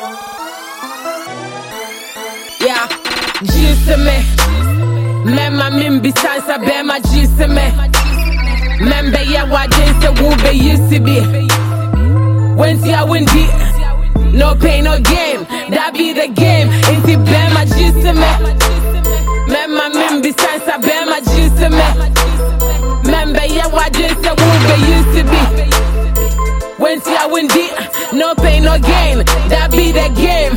Yeah, G-se-me Mema mimbi sansa bema G-se-me Membe ya wajense wube yisibi When I win deep, no pain, no game. That be the game. Inti bema G-se-me Mema mimbi sansa bema G-se-me Membe ya wajense wube yisibi When I win deep, no pain, no gain. That be the game.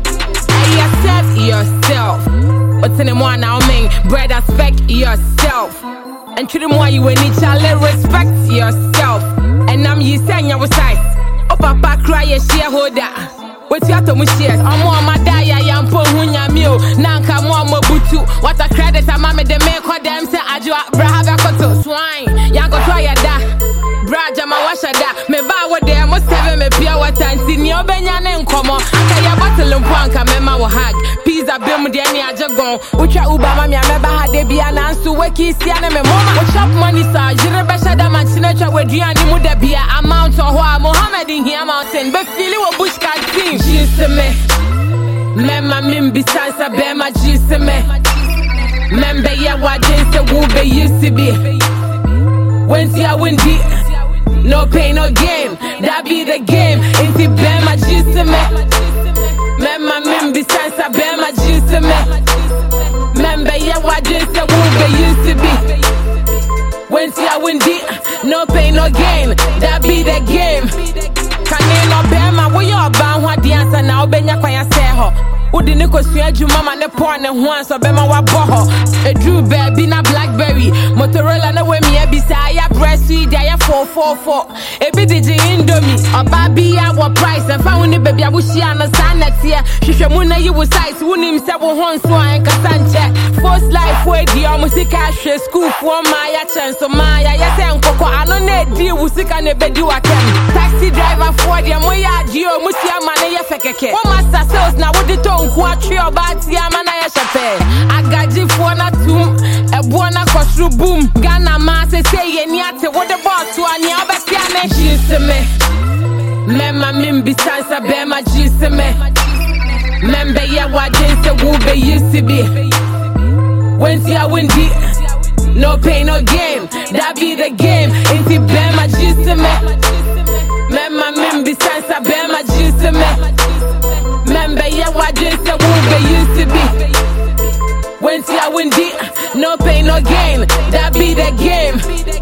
Accept yourself. What's in the one now, mean? Brother, respect yourself. And treat them why you in each other, respect yourself. And I'm you saying your size. Oh, papa, cry a shareholder. What's your to shares? I'm on my die, I am for Hunya Mew. Nanka Mama Butu. What a credit, I'm a the make what them say. I do Brahava Koto swine. Yango Toya da. Braja ma washa da. Me ba what they must have me pure water and see your Benyan and Como. Akaya bottle and Panka, Mema will hag. Pizza Bim Diani Ajagon. Ucha Ubama, I never had they be an answer. Weki Siana, me mama. What shop money, sir? Jirabasha da Manchinacha with Diani Mudabia. Amount of Mohammed in here mountain. But Philly or Bush can sing. G-se-me Mema mimbi sansa bema G-se-me Membe ya wajense wube yisibi When I win deep, no pain, no game. That be the game. Inti bema G-se-me Mema mimbi sansa bema G-se-me Membe ya wajense wube yisibi When I win deep, no pain, no gain. That be the game. Kane no bema, we your ban what the answer now benya kwaya seho. Udi niko sueju mama ne porn ne huan so bema wa boho. A Drew baby na Blackberry. Motorola na we mi ebisa ya breast sweet ya 444. Ebi diji Indomie. Obabi ya wa price and fa wuni baby abushia no sanet here. Hwehwe mu na yi wo size wuni mse wo hon so an kasanche. First life we di o musika hwe school for ma ya chenso ma ya se nkoko ano na di wusika ne bedi wakem. Taxi driver for the moya di o musia ma na ye fekeke. Wo master sales na wo di to Quatri or Batia Manaya Chape. Agaji for na tum, a buona costru boom. Ghana mass say yate what the boss to an yabakiane G-se-me. Mema mimbi sansa bema G-se-me. Membe ya wajense wube yisibi. When I win deep, no pain, no game. That be the game. Inti bema G-se-me. Mema mimbi sansa bema G-se-me. Membe ya wajense wube yisibi When I win deep, no pain, no gain. That be the game.